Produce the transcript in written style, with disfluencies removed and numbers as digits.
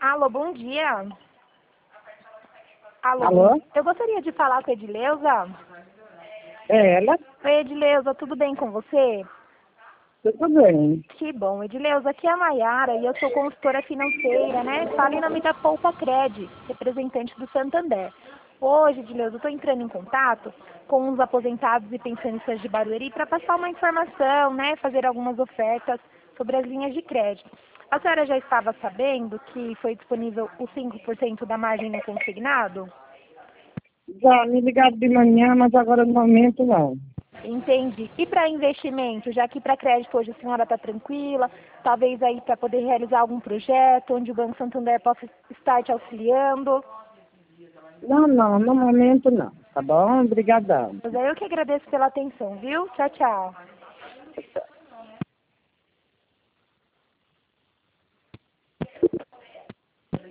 Alô, bom dia. Alô, Alô? eu gostaria de falar com a Edileuza. É ela? Oi, Edileuza, tudo bem com você? Tudo bem. Que bom, Edileuza, aqui é a Maiara e eu sou consultora financeira, né? Falo em nome da Poupa Cred, representante do Santander. Hoje, Edileuza, eu estou entrando em contato com os aposentados e pensionistas de Barueri para passar uma informação, né? Fazer algumas ofertas sobre as linhas de crédito. A senhora já estava sabendo que foi disponível o 5% da margem no consignado? Já me ligaram de manhã, mas agora no momento não. Entendi. E para investimento, já que para crédito hoje a senhora está tranquila, talvez aí para poder realizar algum projeto onde o Banco Santander possa estar te auxiliando. Não, no momento não. Tá bom? Obrigadão. Mas aí eu que agradeço pela atenção, viu? Tchau, tchau.